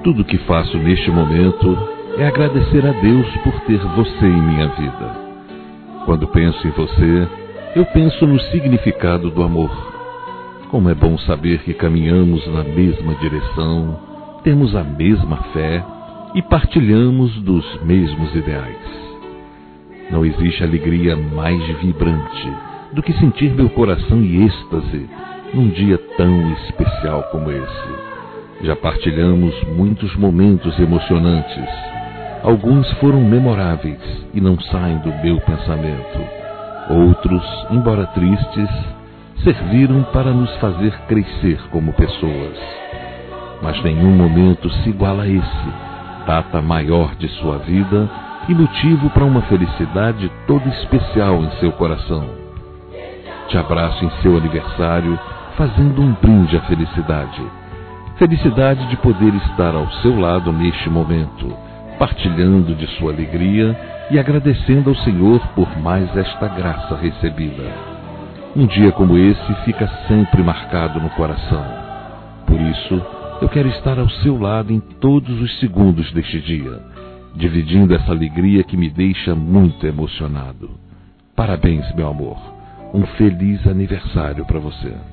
Tudo o que faço neste momento é agradecer a Deus por ter você em minha vida. Quando penso em você, eu penso no significado do amor. Como é bom saber que caminhamos na mesma direção, temos a mesma fé e partilhamos dos mesmos ideais. Não existe alegria mais vibrante do que sentir meu coração em êxtase num dia tão especial como esse. Já partilhamos muitos momentos emocionantes. Alguns foram memoráveis e não saem do meu pensamento. Outros, embora tristes, serviram para nos fazer crescer como pessoas. Mas nenhum momento se iguala a esse, data maior de sua vida e motivo para uma felicidade toda especial em seu coração. Te abraço em seu aniversário, fazendo um brinde à felicidade. Felicidade de poder estar ao seu lado neste momento, partilhando de sua alegria e agradecendo ao Senhor por mais esta graça recebida. Um dia como esse fica sempre marcado no coração. Por isso, eu quero estar ao seu lado em todos os segundos deste dia, dividindo essa alegria que me deixa muito emocionado. Parabéns, meu amor. Um feliz aniversário para você.